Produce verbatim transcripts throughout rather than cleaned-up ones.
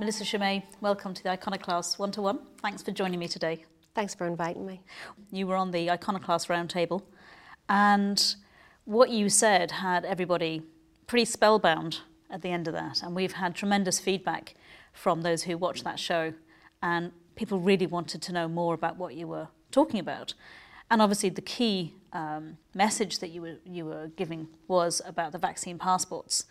Melissa Chimay, welcome to the Iconoclast one-to-one. Thanks for joining me today. Thanks for inviting me. You were on the Iconoclast Roundtable, and what you said had everybody pretty spellbound at the end of that. And we've had tremendous feedback from those who watched that show, and people really wanted to know more about what you were talking about. And obviously the key um, message that you were, you were giving was about the vaccine passports.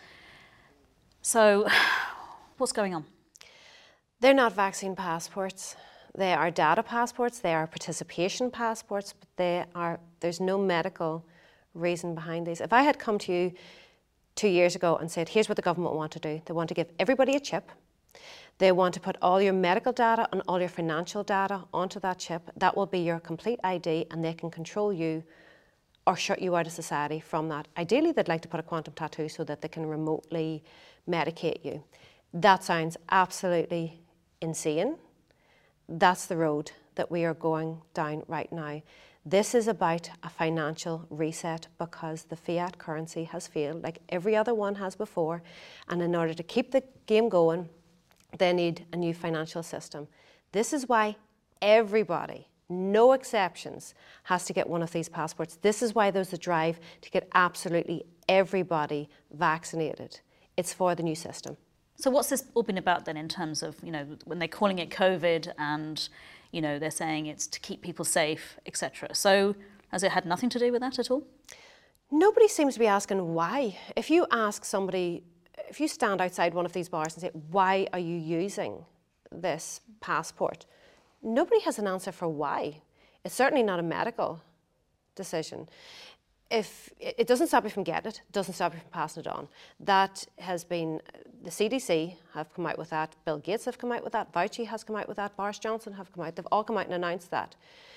So what's going on? They're not vaccine passports. They are data passports, they are participation passports, but they are, there's no medical reason behind these. If I had come to you two years ago and said, here's what the government want to do. They want to give everybody a chip. They want to put all your medical data and all your financial data onto that chip. That will be your complete I D, and they can control you or shut you out of society from that. Ideally, they'd like to put a quantum tattoo so that they can remotely medicate you. That sounds absolutely insane. That's the road that we are going down right now. This is about a financial reset because the fiat currency has failed like every other one has before, and in order to keep the game going, they need a new financial system. This is why everybody, no exceptions, has to get one of these passports. This is why there's a drive to get absolutely everybody vaccinated. It's for the new system. So what's this all been about then in terms of, you know, when they're calling it COVID and, you know, they're saying it's to keep people safe, et cetera. So has it had nothing to do with that at all? Nobody seems to be asking why. If you ask somebody, if you stand outside one of these bars and say, why are you using this passport? Nobody has an answer for why. It's certainly not a medical decision. If it doesn't stop you from getting it, it doesn't stop you from passing it on. That has been, the C D C have come out with that, Bill Gates have come out with that, Fauci has come out with that, Boris Johnson have come out, they've all come out and announced that.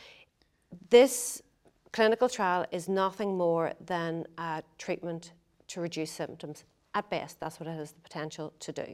This clinical trial is nothing more than a treatment to reduce symptoms. At best, that's what it has the potential to do.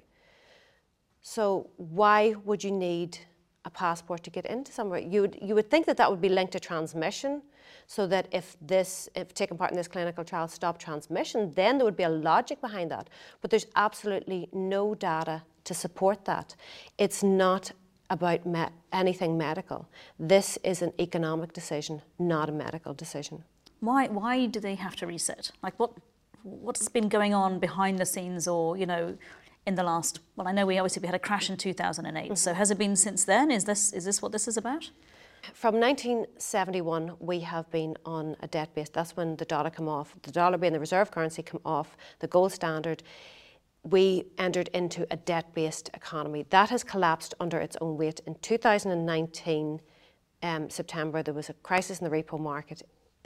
So why would you need a passport to get into somewhere? You would, you would think that that would be linked to transmission, so that if this, if taking part in this clinical trial stopped transmission, then there would be a logic behind that. But there's absolutely no data to support that. It's not about me- anything medical. This is an economic decision, not a medical decision. Why, why do they have to reset? Like what, what's been going on behind the scenes, or, you know, in the last, well, I know we obviously we had a crash in two thousand eight. Mm-hmm. So has it been since then? Is this, is this what this is about? From nineteen seventy-one, we have been on a debt base. That's when the dollar came off. The dollar being the reserve currency came off, the gold standard. We entered into a debt-based economy. That has collapsed under its own weight. In two thousand nineteen, um, September, there was a crisis in the repo market.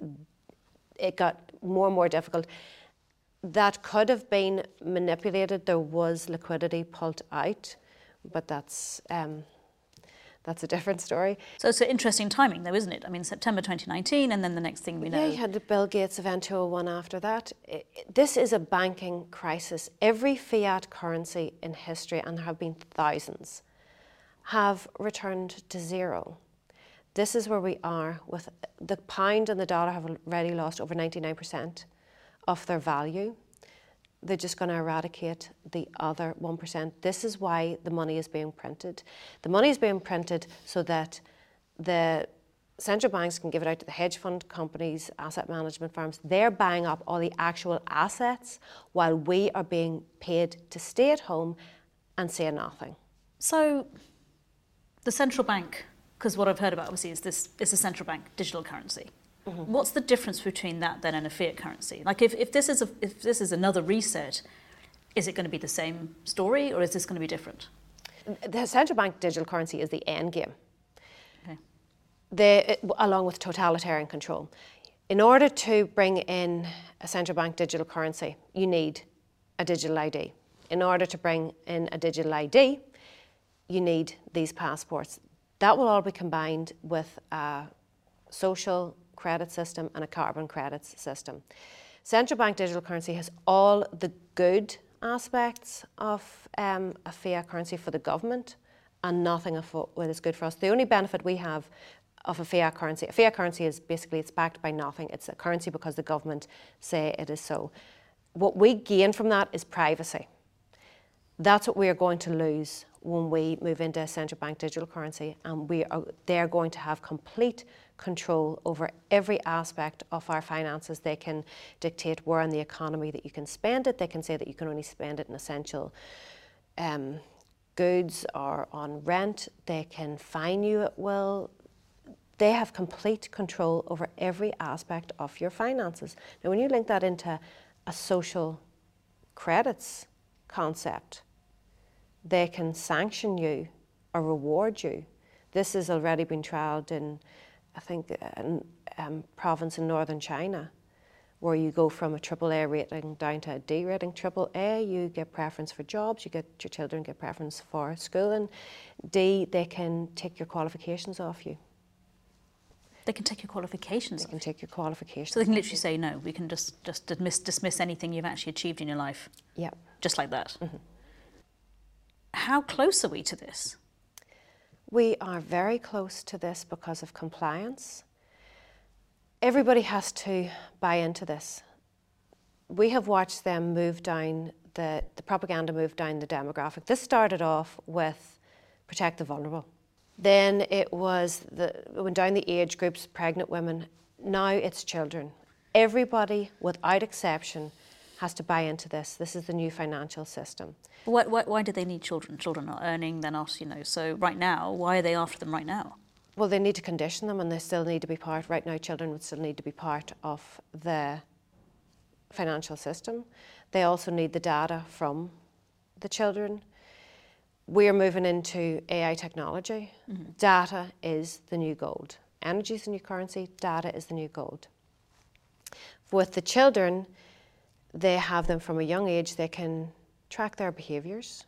It got more and more difficult. That could have been manipulated. There was liquidity pulled out, but that's um, that's a different story. So it's an interesting timing though, isn't it? I mean, September twenty nineteen, and then the next thing we know. Yeah, you had the Bill Gates event two oh one after that. It, it, this is a banking crisis. Every fiat currency in history, and there have been thousands, have returned to zero. This is where we are. With the pound and the dollar have already lost over ninety-nine percent of their value. They're just going to eradicate the other one percent. This is why the money is being printed. The money is being printed so that the central banks can give it out to the hedge fund companies, asset management firms. They're buying up all the actual assets while we are being paid to stay at home and say nothing. So the central bank, because what I've heard about obviously is this is a central bank digital currency. Mm-hmm. What's the difference between that then and a fiat currency? Like if, if this is a, if this is another reset, is it going to be the same story, or is this going to be different? The central bank digital currency is the end game. Okay. They, along with totalitarian control. In order to bring in a central bank digital currency, you need a digital I D. In order to bring in a digital I D, you need these passports. That will all be combined with a social credit system and a carbon credits system. Central bank digital currency has all the good aspects of um, a fiat currency for the government and nothing of what is good for us. The only benefit we have of a fiat currency, a fiat currency is basically it's backed by nothing. It's a currency because the government say it is so. What we gain from that is privacy. That's what we are going to lose when we move into a central bank digital currency, and we are, they're going to have complete control over every aspect of our finances. They can dictate where in the economy that you can spend it. They can say that you can only spend it in essential um, goods or on rent. They can fine you at will. They have complete control over every aspect of your finances. Now, when you link that into a social credits concept, they can sanction you or reward you. This has already been trialled in, I think, a um, province in northern China, where you go from a triple A rating down to a D rating. Triple A, you get preference for jobs, you get your children get preference for schooling. D, they can take your qualifications off you. They can take your qualifications They off can you. take your qualifications. So they can off literally you. say, no, we can just, just dismiss, dismiss anything you've actually achieved in your life. Yeah. Just like that. Mm-hmm. How close are we to this? We are very close to this because of compliance. Everybody has to buy into this. We have watched them move down, the, the propaganda move down the demographic. This started off with protect the vulnerable. Then it was, the, it went down the age groups, pregnant women. Now it's children. Everybody, without exception, has to buy into this. This is the new financial system. Why, why, why do they need children? Children are earning, they're not, you know, so right now, why are they after them right now? Well, they need to condition them, and they still need to be part. Right now, children would still need to be part of the financial system. They also need the data from the children. We're moving into A I technology. Mm-hmm. Data is the new gold. Energy is the new currency. Data is the new gold. With the children, they have them from a young age. They can track their behaviours.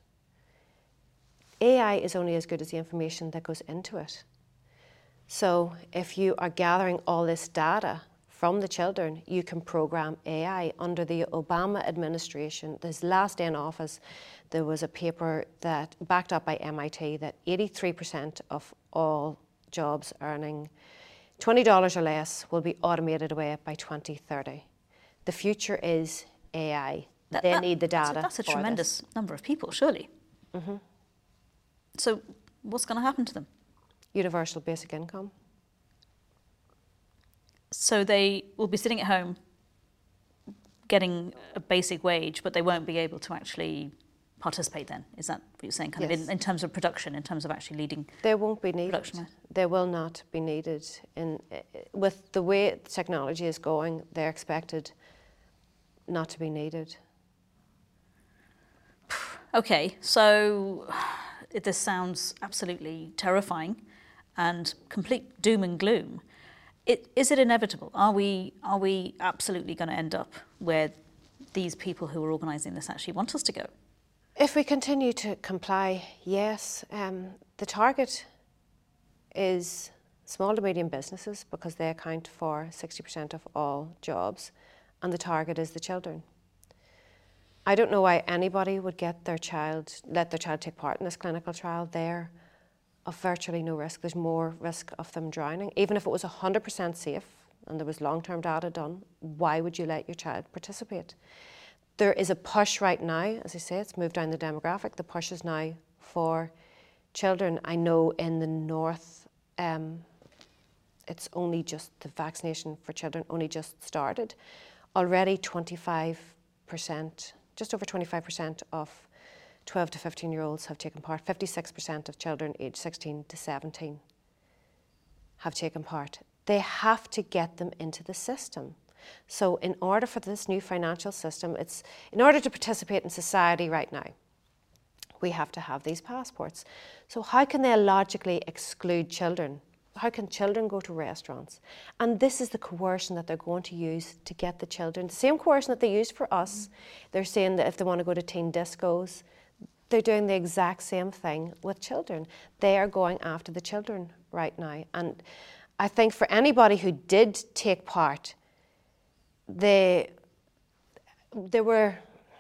A I is only as good as the information that goes into it. So if you are gathering all this data from the children, you can program A I. Under the Obama administration, his last day in office, there was a paper that backed up by M I T that eighty-three percent of all jobs earning twenty dollars or less will be automated away by twenty thirty. The future is A I. That, they that, need the data. That's a, that's a for tremendous this. number of people, surely. Mm-hmm. So what's going to happen to them? Universal basic income. So they will be sitting at home getting a basic wage, but they won't be able to actually participate then? Is that what you're saying? Kind Yes. of in, in terms of production, in terms of actually leading They won't be needed. production? They will not be needed. In, with the way technology is going, they're expected not to be needed. Okay, so this sounds absolutely terrifying and complete doom and gloom. It, is it inevitable? Are we, are we absolutely going to end up where these people who are organising this actually want us to go? If we continue to comply, yes. Um, the target is small to medium businesses because they account for sixty percent of all jobs, and the target is the children. I don't know why anybody would get their child, let their child take part in this clinical trial. They're of virtually no risk. There's more risk of them drowning. Even if it was one hundred percent safe and there was long-term data done, why would you let your child participate? There is a push right now, as I say, it's moved down the demographic. The push is now for children. I know in the north, um, it's only just, the vaccination for children only just started. Already twenty-five percent, just over twenty-five percent of twelve to fifteen year olds have taken part. fifty-six percent of children aged sixteen to seventeen have taken part. They have to get them into the system. So in order for this new financial system, it's in order to participate in society right now, we have to have these passports. So how can they logically exclude children? How can children go to restaurants? And this is the coercion that they're going to use to get the children. The same coercion that they used for us. They're saying that if they want to go to teen discos, they're doing the exact same thing with children. They are going after the children right now. And I think for anybody who did take part, they, they were,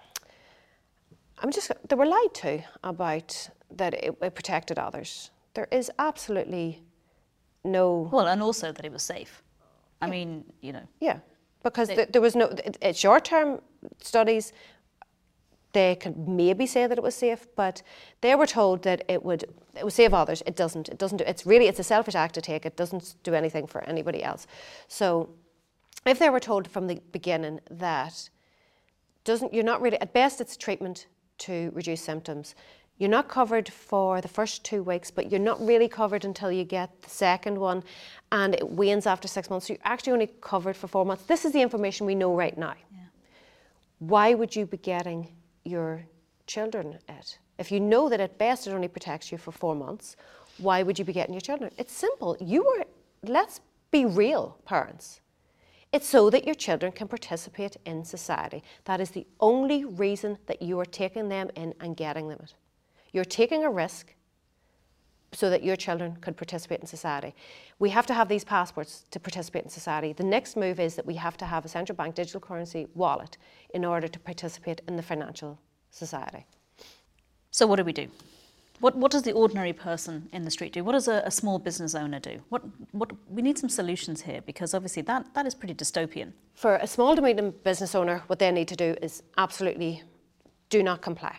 I'm just, they were lied to about that it, it protected others. There is absolutely no... Well, and also that it was safe. I mean, you know... Yeah, because They, th- there was no... It, it's short-term studies they could maybe say that it was safe, but they were told that it would it would save others. It doesn't. It doesn't do. It's really it's a selfish act to take. It doesn't do anything for anybody else. So, if they were told from the beginning that doesn't you're not really at best it's treatment to reduce symptoms. You're not covered for the first two weeks, but you're not really covered until you get the second one, and it wanes after six months. So you're actually only covered for four months. This is the information we know right now. Yeah. Why would you be getting your children it? If you know that at best it only protects you for four months, why would you be getting your children? It's simple. You were, let's be real, parents. It's so that your children can participate in society. That is the only reason that you are taking them in and getting them it. You're taking a risk so that your children could participate in society. We have to have these passports to participate in society. The next move is that we have to have a central bank digital currency wallet in order to participate in the financial society. So what do we do? What what does the ordinary person in the street do? What does a, a small business owner do? What what we need some solutions here, because obviously that, that is pretty dystopian. For a small to medium business owner, what they need to do is absolutely do not comply.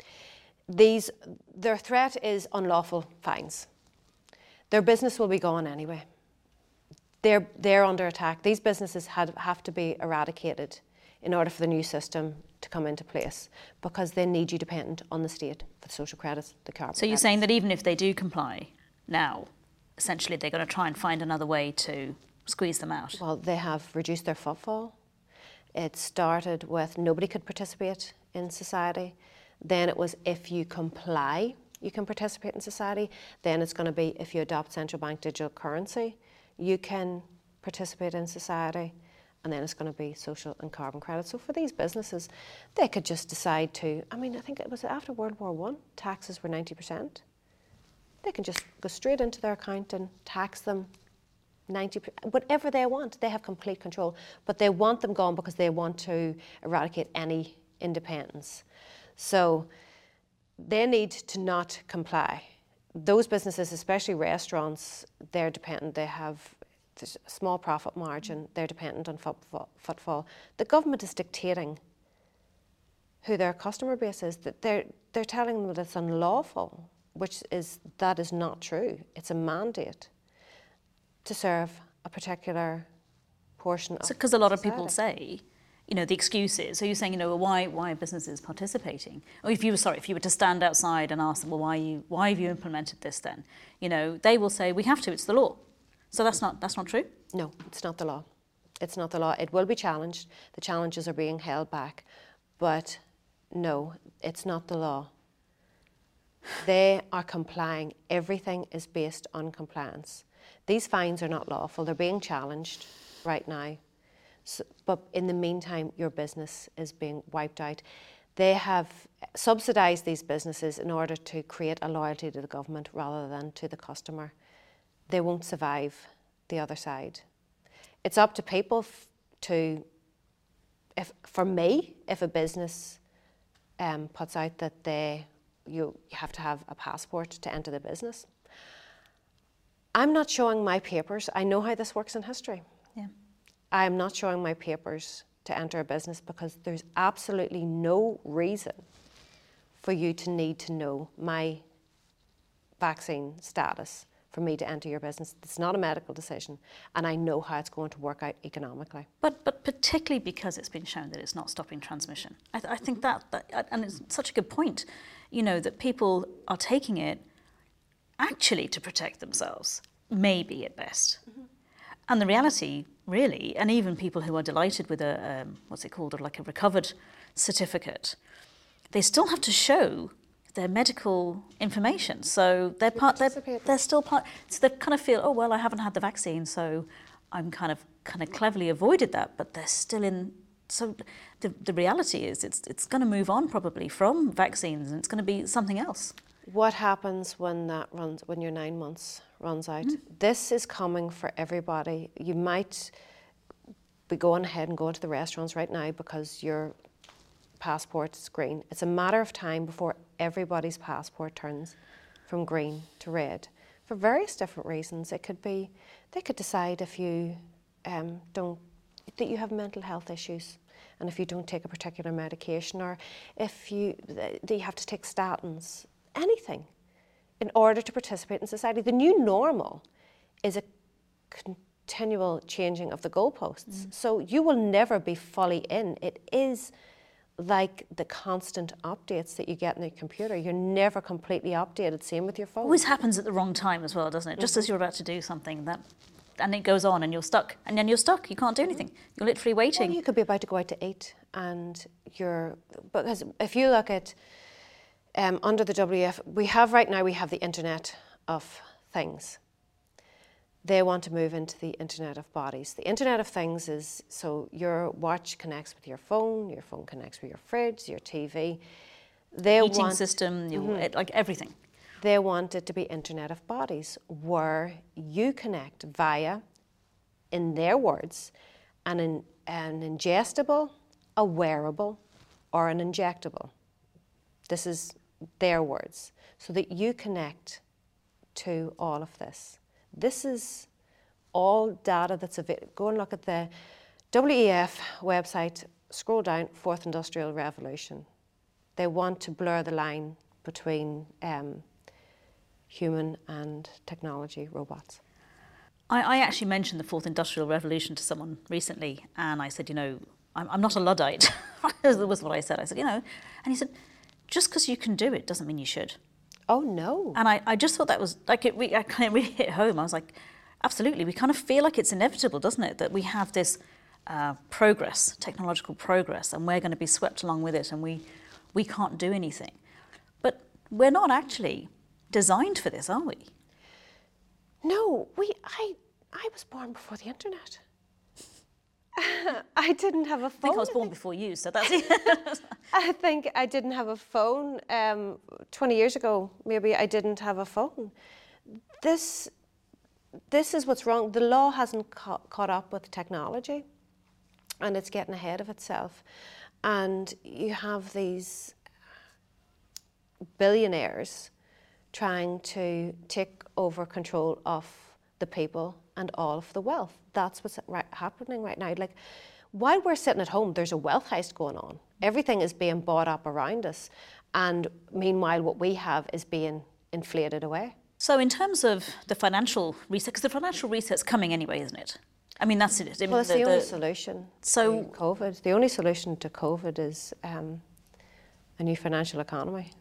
These, their threat is unlawful fines. Their business will be gone anyway. They're, they're under attack. These businesses had, have to be eradicated in order for the new system to come into place, because they need you dependent on the state for the social credits, the carbon So you're credits. saying that even if they do comply now, essentially they're going to try and find another way to squeeze them out? Well, they have reduced their footfall. It started with nobody could participate in society. Then it was if you comply, you can participate in society. Then it's going to be if you adopt central bank digital currency, you can participate in society. And then it's going to be social and carbon credits. So for these businesses, they could just decide to, I mean, I think it was after World War One, taxes were ninety percent. They can just go straight into their account and tax them ninety percent, whatever they want. They have complete control. But they want them gone because they want to eradicate any independence. So they need to not comply. Those businesses, especially restaurants, they're dependent. They have a small profit margin. They're dependent on footfall. footfall. The government is dictating who their customer base is. That they're they're telling them that it's unlawful, which is that is not true. It's a mandate to serve a particular portion of Because a lot of people society. say, you know, the excuse is, so you're saying, you know, well, why why are businesses participating? Or if you were sorry, if you were to stand outside and ask them, well, why you why have you implemented this then? You know, they will say, we have to, it's the law. So that's not that's not true? No, it's not the law. It's not the law. It will be challenged. The challenges are being held back. But no, it's not the law. They are complying. Everything is based on compliance. These fines are not lawful. They're being challenged right now. So, but in the meantime, your business is being wiped out. They have subsidised these businesses in order to create a loyalty to the government rather than to the customer. They won't survive the other side. It's up to people f- to, if for me, if a business um, puts out that they you, you have to have a passport to enter the business, I'm not showing my papers. I know how this works in history. Yeah. I am not showing my papers to enter a business because there's absolutely no reason for you to need to know my vaccine status for me to enter your business. It's not a medical decision, and I know how it's going to work out economically. But but particularly because it's been shown that it's not stopping transmission. I, th- I think that, that, and it's such a good point, you know, that people are taking it actually to protect themselves, maybe at best. Mm-hmm. And the reality, really, and even people who are delighted with a, um, what's it called, like a recovered certificate, they still have to show their medical information. So they're part, they're, they're still part, so they kind of feel, oh, well, I haven't had the vaccine, so I'm kind of kind of cleverly avoided that, but they're still in. So the, the reality is it's it's going to move on probably from vaccines, and it's going to be something else. What happens when that runs, when your nine months runs out? Mm. This is coming for everybody. You might be going ahead and going to the restaurants right now because your passport is green. It's a matter of time before everybody's passport turns from green to red for various different reasons. It could be, they could decide if you um, don't, that you have mental health issues. and if you don't take a particular medication, or if you, you have to take statins, anything, in order to participate in society. The new normal is a continual changing of the goalposts. Mm. So you will never be fully in. It is like the constant updates that you get in the computer. You're never completely updated. Same with your phone. Always happens at the wrong time as well, doesn't it? Just mm-hmm. as you're about to do something, that, and it goes on, and you're stuck, and then you're stuck. You can't do anything. You're literally waiting. Well, you could be about to go out to eat, and you're, because if you look at um, under the W E F, we have right now we have the Internet of Things. They want to move into the Internet of Bodies. The Internet of Things is, so your watch connects with your phone, your phone connects with your fridge, your T V. They Heating want, system, your, mm-hmm. it, like everything. They want it to be Internet of Bodies, where you connect via, in their words, an, in, an ingestible, a wearable, or an injectable. This is their words. So that you connect to all of this. This is all data that's available. Go and look at the W E F website, scroll down, Fourth Industrial Revolution. They want to blur the line between um, human and technology, robots. I, I actually mentioned the Fourth Industrial Revolution to someone recently, and I said, you know, I'm, I'm not a Luddite. That was what I said. I said, you know, and he said, just because you can do it doesn't mean you should. Oh, no. And I, I just thought that was, like, it, I kind of really hit home. I was like, absolutely. We kind of feel like it's inevitable, doesn't it? That we have this uh, progress, technological progress, and we're going to be swept along with it, and we, we can't do anything. But we're not actually designed for this, are we? No, we, I, I was born before the internet. I didn't have a phone. I think I was born before you, so that's it. I think I didn't have a phone. Um, twenty years ago, maybe I didn't have a phone. This, this is what's wrong. The law hasn't ca- caught up with technology, and it's getting ahead of itself. And you have these billionaires trying to take over control of the people and all of the wealth. That's what's right, happening right now. Like, while we're sitting at home, there's a wealth heist going on. Everything is being bought up around us. And meanwhile, what we have is being inflated away. So in terms of the financial reset, because the financial reset's coming anyway, isn't it? I mean, that's it. I mean, well, it's the, the only the, solution so, to COVID. The only solution to COVID is um, a new financial economy.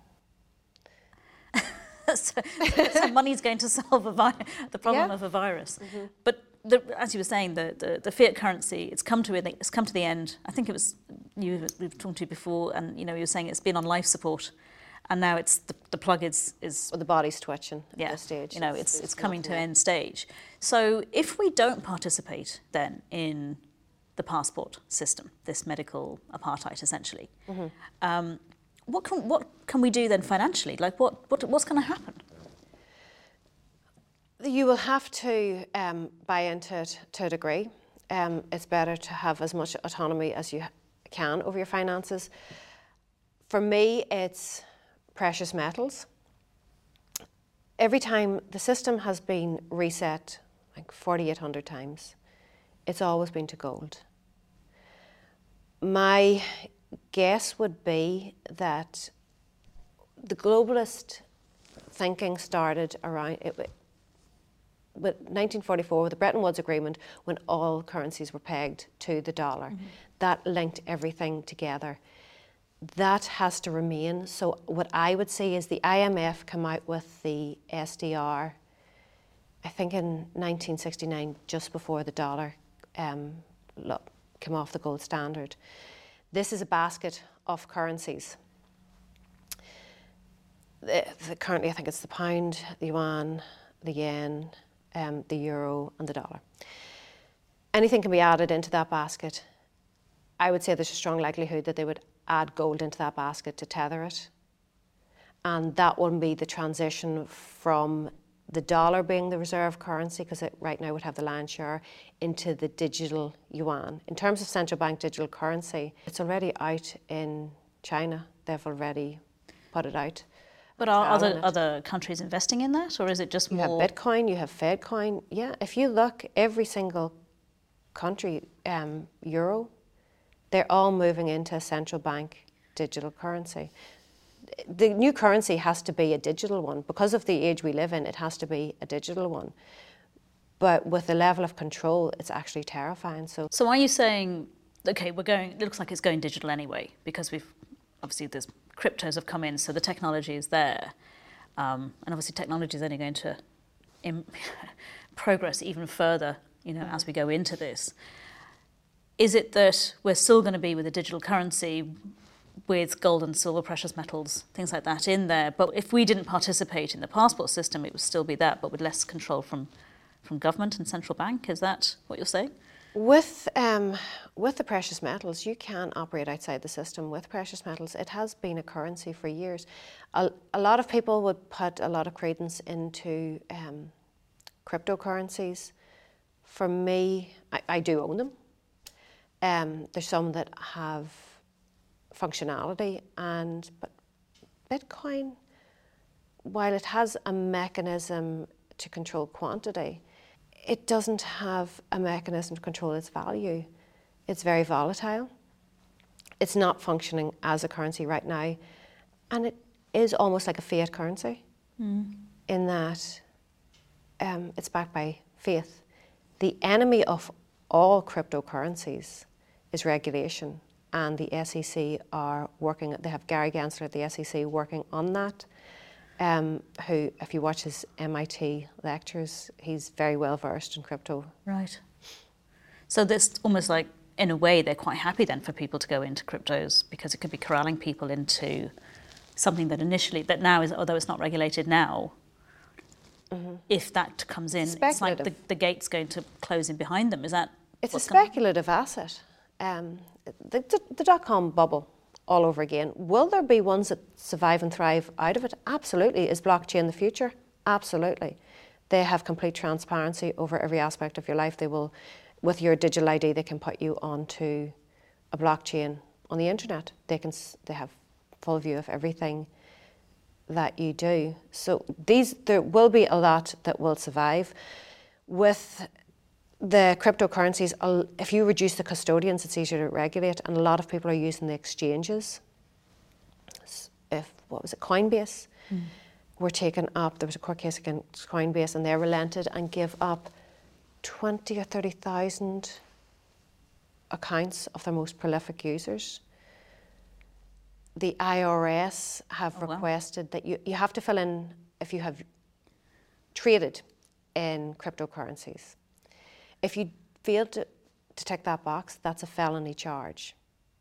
so, so money's going to solve a vi- the problem yeah. of a virus. Mm-hmm. But the, as you were saying, the, the, the fiat currency, it's come to it's come to the end. I think it was you we've talked to you before, and you know you were saying it's been on life support, and now it's the, the plug is is well, the body's twitching at yeah, this stage. You know, it's it's, it's coming to end stage. So if we don't participate then in the passport system, this medical apartheid essentially, mm-hmm. um, what can what can we do then financially? Like what, what what's going to happen? You will have to um, buy into it to a degree. Um, it's better to have as much autonomy as you can over your finances. For me, it's precious metals. Every time the system has been reset, like forty-eight hundred times, it's always been to gold. My guess would be that the globalist thinking started around it. With nineteen forty-four, with the Bretton Woods Agreement, when all currencies were pegged to the dollar. Mm-hmm. That linked everything together. That has to remain. So what I would say is the I M F come out with the S D R, I think in nineteen sixty-nine, just before the dollar um, came off the gold standard. This is a basket of currencies. The, the, currently, I think it's the pound, the yuan, the yen, Um, the euro and the dollar. Anything can be added into that basket. I would say there's a strong likelihood that they would add gold into that basket to tether it. And that will be the transition from the dollar being the reserve currency, because it right now would have the lion's share, into the digital yuan. In terms of central bank digital currency, it's already out in China. They've already put it out. But are other, other countries investing in that, or is it just more? You have Bitcoin, you have Fedcoin. Yeah, if you look, every single country, um, euro they're all moving into a central bank digital currency. The new currency has to be a digital one. Because of the age we live in, it has to be a digital one. But with the level of control, it's actually terrifying. So, so are you saying, okay, we're going, it looks like it's going digital anyway, because we've, obviously there's cryptos have come in, so the technology is there. Um, and obviously technology is only going to im- progress even further, you know, as we go into this. Is it that we're still going to be with a digital currency with gold and silver, precious metals, things like that in there? But if we didn't participate in the passport system, it would still be that, but with less control from, from government and central bank. Is that what you're saying? With um, with the precious metals, you can operate outside the system with precious metals. It has been a currency for years. A, a lot of people would put a lot of credence into um, cryptocurrencies. For me, I, I do own them. Um, there's some that have functionality, and but Bitcoin, while it has a mechanism to control quantity, it doesn't have a mechanism to control its value. It's very volatile. It's not functioning as a currency right now. And it is almost like a fiat currency mm. in that um, it's backed by faith. The enemy of all cryptocurrencies is regulation. And the S E C are working, they have Gary Gensler at the S E C working on that. Um, who, if you watch his M I T lectures, he's very well versed in crypto. Right. So that's almost like, in a way, they're quite happy then for people to go into cryptos, because it could be corralling people into something that initially, that now is, although it's not regulated now, mm-hmm. if that comes in, it's like the, the gate's going to close in behind them. Is that? It's a speculative coming? asset. Um, the, the, the dot-com bubble. All over again. Will there be ones that survive and thrive out of it? Absolutely. Is blockchain the future? Absolutely. They have complete transparency over every aspect of your life. They will, with your digital I D, they can put you onto a blockchain on the internet. They can, they have full view of everything that you do. So these, there will be a lot that will survive. With the cryptocurrencies, if you reduce the custodians, it's easier to regulate, and a lot of people are using the exchanges. If, what was it, Coinbase, mm. were taken up, there was a court case against Coinbase, and they relented and gave up twenty or thirty thousand accounts of their most prolific users. The I R S have oh, requested wow. that you, you have to fill in if you have traded in cryptocurrencies. If you fail to, to tick that box, that's a felony charge.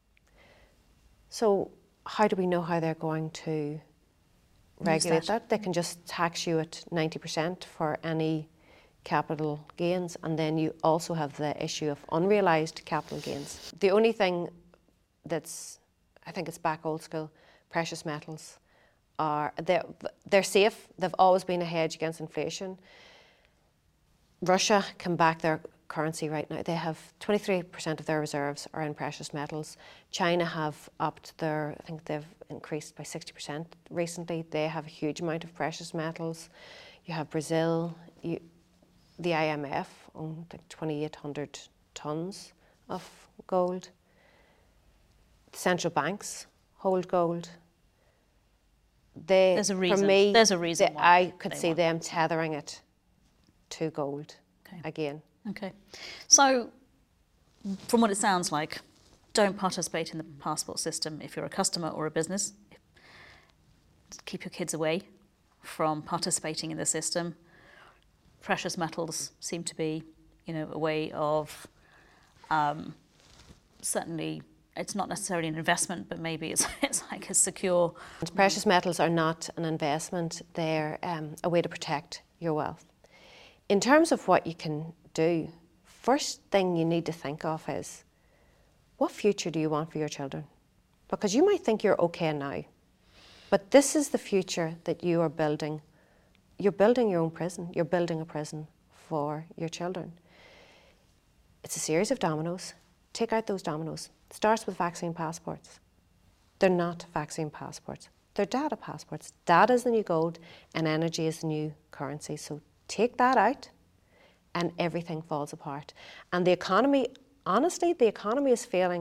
So how do we know how they're going to regulate that? that? They can just tax you at ninety percent for any capital gains, and then you also have the issue of unrealised capital gains. The only thing that's, I think it's back old school, precious metals are, they're, they're safe. They've always been a hedge against inflation. Russia can back their currency right now. They have twenty-three percent of their reserves are in precious metals. China have upped their, I think they've increased by sixty percent recently. They have a huge amount of precious metals. You have Brazil, you, the I M F own like twenty-eight hundred tons of gold. Central banks hold gold. They, There's a reason. For me, There's a reason they, why I could they see want. them tethering it to gold okay. again. Okay. So, from what it sounds like, don't participate in the passport system if you're a customer or a business. Keep your kids away from participating in the system. Precious metals seem to be, you know, a way of, um, certainly, it's not necessarily an investment, but maybe it's it's like a secure. Precious metals are not an investment, they're um, a way to protect your wealth. In terms of what you can do, first thing you need to think of is, what future do you want for your children? Because you might think you're okay now, but this is the future that you are building. You're building your own prison. You're building a prison for your children. It's a series of dominoes. Take out those dominoes. It starts with vaccine passports. They're not vaccine passports. They're data passports. Data is the new gold and energy is the new currency. So take that out and everything falls apart. And the economy, honestly, the economy is failing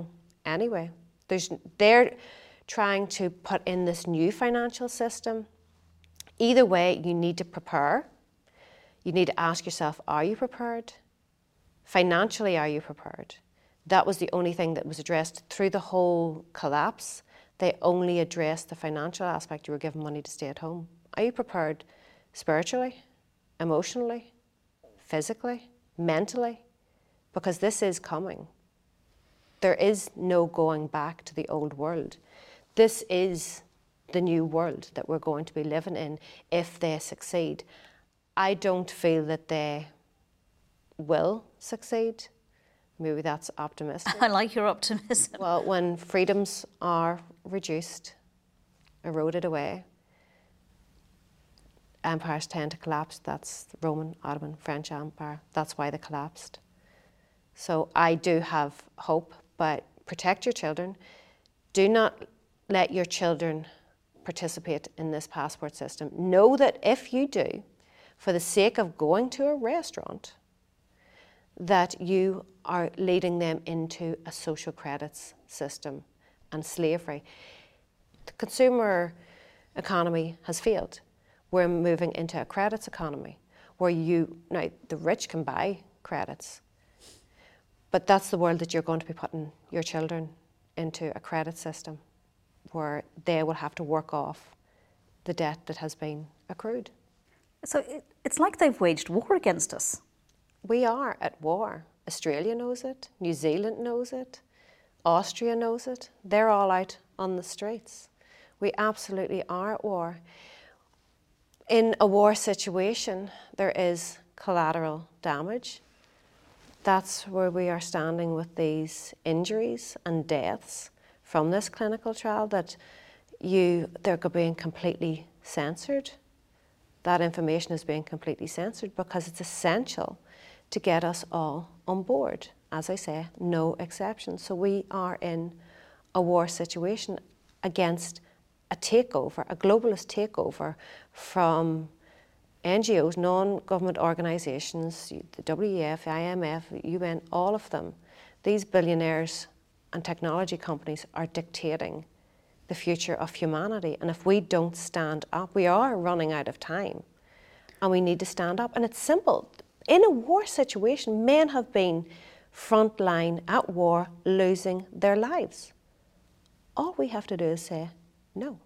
anyway. There's, they're trying to put in this new financial system. Either way, you need to prepare. You need to ask yourself, are you prepared? Financially, are you prepared? That was the only thing that was addressed through the whole collapse. They only addressed the financial aspect. You were given money to stay at home. Are you prepared spiritually, emotionally, physically, mentally? Because this is coming. There is no going back to the old world. This is the new world that we're going to be living in if they succeed. I don't feel that they will succeed. Maybe that's optimistic. I like your optimism. Well, when freedoms are reduced, eroded away, empires tend to collapse. That's the Roman, Ottoman, French Empire. That's why they collapsed. So I do have hope, but protect your children. Do not let your children participate in this passport system. Know that if you do, for the sake of going to a restaurant, that you are leading them into a social credits system and slavery. The consumer economy has failed. We're moving into a credits economy where you, now the rich can buy credits, but that's the world that you're going to be putting your children into, a credit system where they will have to work off the debt that has been accrued. So it, it's like they've waged war against us. We are at war. Australia knows it, New Zealand knows it, Austria knows it. They're all out on the streets. We absolutely are at war. In a war situation, there is collateral damage. That's where we are standing with these injuries and deaths from this clinical trial, that you, they're being completely censored. That information is being completely censored because it's essential to get us all on board. As I say, no exceptions. So we are in a war situation against a takeover, a globalist takeover from N G Os, non-government organisations, the W E F, I M F, U N, all of them. These billionaires and technology companies are dictating the future of humanity. And if we don't stand up, we are running out of time. And we need to stand up. And it's simple. In a war situation, men have been frontline at war, losing their lives. All we have to do is say no.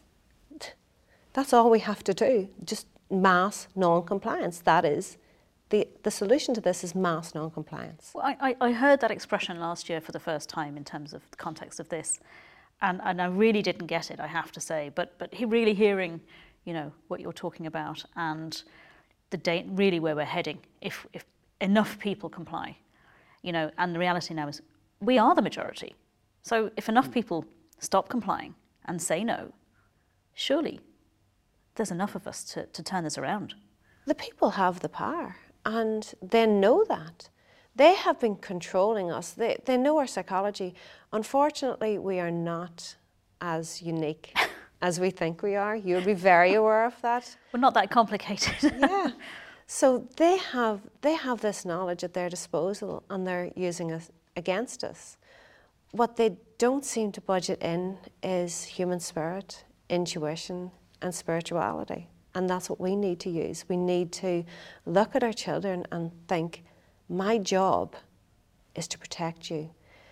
That's all we have to do. Just mass non-compliance. That is the the solution to this, is mass non-compliance. Well, I, I I heard that expression last year for the first time in terms of the context of this, and, and I really didn't get it, I have to say. But but he really hearing, you know, what you're talking about and the date, really where we're heading, if if enough people comply, you know, and the reality now is we are the majority. So if enough people stop complying and say no, surely there's enough of us to, to turn this around. The people have the power, and they know that. They have been controlling us. They, they know our psychology. Unfortunately, we are not as unique as we think we are. You'll be very aware of that. We're not that complicated. Yeah. So they have, they have this knowledge at their disposal, and they're using it against us. What they don't seem to budget in is human spirit, intuition, and spirituality. And that's what we need to use. We need to look at our children and think, my job is to protect you.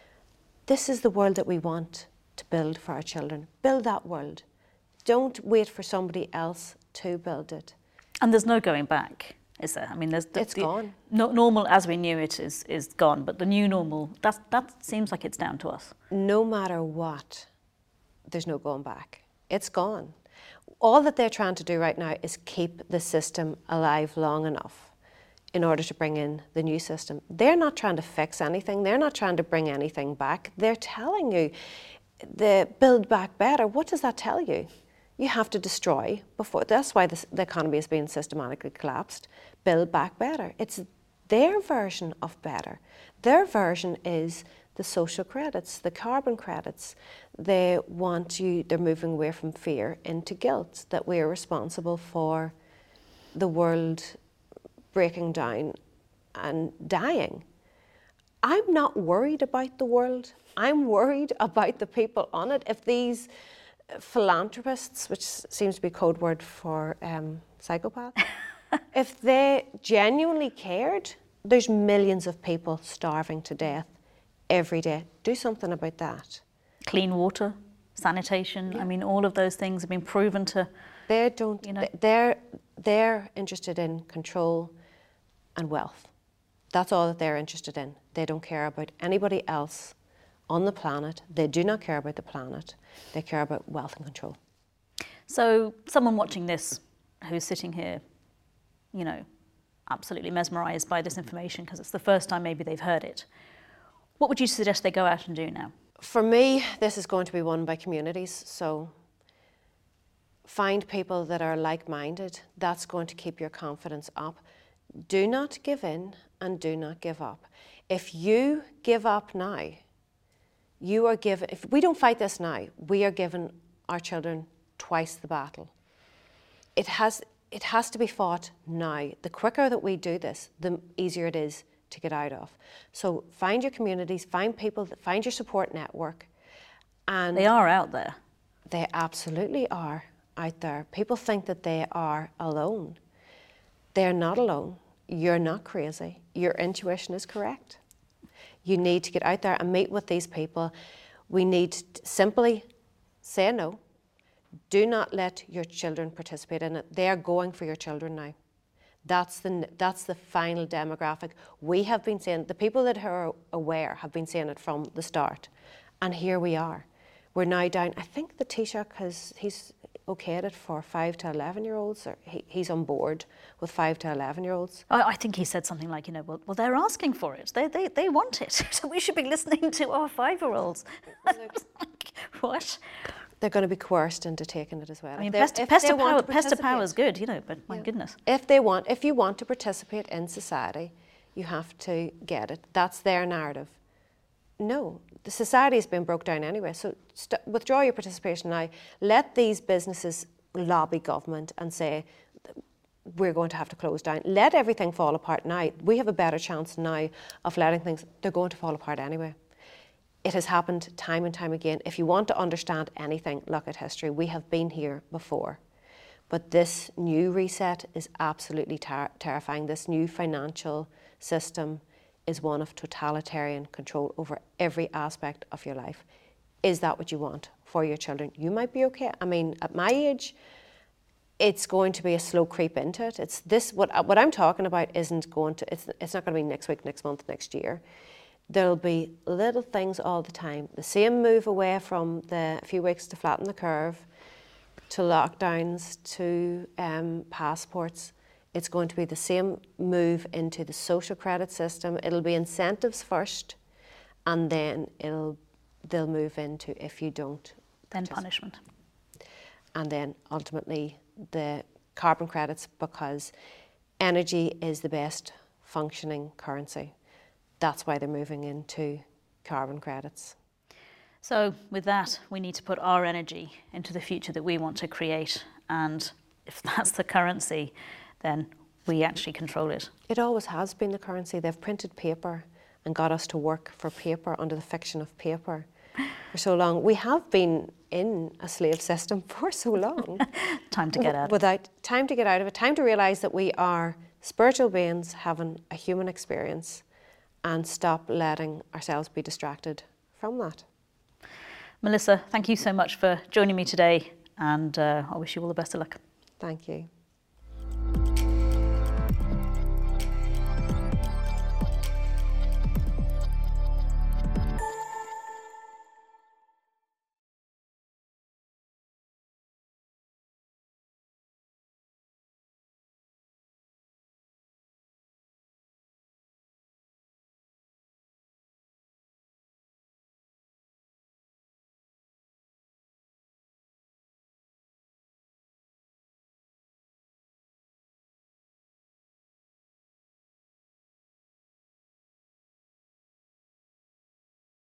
This is the world that we want to build for our children. Build that world. Don't wait for somebody else to build it. And there's no going back, is there? I mean, there's the, it's the gone. No, normal as we knew it is is gone, but the new normal, that that seems like it's down to us. No matter what, there's no going back. It's gone. All that they're trying to do right now is keep the system alive long enough in order to bring in the new system. They're not trying to fix anything. They're not trying to bring anything back. They're telling you, the build back better. What does that tell you? You have to destroy before. That's why this, the economy is being systematically collapsed. Build back better. It's their version of better. Their version is the social credits, the carbon credits. They want you, they're moving away from fear into guilt, that we are responsible for the world breaking down and dying. I'm not worried about the world. I'm worried about the people on it. If these philanthropists, which seems to be code word for um, psychopaths, if they genuinely cared, there's millions of people starving to death every day. Do something about that. Clean water, sanitation, yeah. I mean, all of those things have been proven to... They don't, you know, they're, they're interested in control and wealth. That's all that they're interested in. They don't care about anybody else on the planet. They do not care about the planet. They care about wealth and control. So someone watching this who's sitting here, you know, absolutely mesmerised by this information because it's the first time maybe they've heard it, what would you suggest they go out and do now? For me, this is going to be won by communities. So find people that are like-minded. That's going to keep your confidence up. Do not give in and do not give up. If you give up now, you are given, if we don't fight this now, we are giving our children twice the battle. It has, it has to be fought now. The quicker that we do this, the easier it is to get out of. So find your communities, find people, find your support network. And they are out there. They absolutely are out there. People think that they are alone. They're not alone. You're not crazy. Your intuition is correct. You need to get out there and meet with these people. We need to simply say no. Do not let your children participate in it. They are going for your children now. That's the, that's the final demographic. We have been saying, the people that are aware have been saying it from the start. And here we are. We're now down, I think the Taoiseach has, he's okayed it for five to eleven year olds, or he, he's on board with five to eleven year olds. I, I think he said something like, you know, well, well they're asking for it. They, they, they want it. So we should be listening to our five year olds. What? They're going to be coerced into taking it as well. I mean, pest, pest, to power, pest to power is good, you know, but my yeah. goodness. If they want, if you want to participate in society, you have to get it. That's their narrative. No, the society has been broke down anyway, so st- withdraw your participation now. Let these businesses lobby government and say, we're going to have to close down. Let everything fall apart now. We have a better chance now of letting things, they're going to fall apart anyway. It has happened time and time again. If you want to understand anything, look at history. We have been here before. But this new reset is absolutely ter- terrifying. This new financial system is one of totalitarian control over every aspect of your life. Is that what you want for your children? You might be okay. I mean, at my age, it's going to be a slow creep into it. It's this, what, what I'm talking about isn't going to, it's, it's not going to be next week, next month, next year. There'll be little things all the time. The same move away from the few weeks to flatten the curve, to lockdowns, to um, passports. It's going to be the same move into the social credit system. It'll be incentives first, and then it'll they'll move into if you don't. Then punishment. And then ultimately the carbon credits, because energy is the best functioning currency. That's why they're moving into carbon credits. So with that, we need to put our energy into the future that we want to create. And if that's the currency, then we actually control it. It always has been the currency. They've printed paper and got us to work for paper under the fiction of paper for so long. We have been in a slave system for so long. Time to get out of it. Without time to get out of it, time to realise that we are spiritual beings having a human experience, and stop letting ourselves be distracted from that. Melissa, thank you so much for joining me today, and uh, I wish you all the best of luck. Thank you.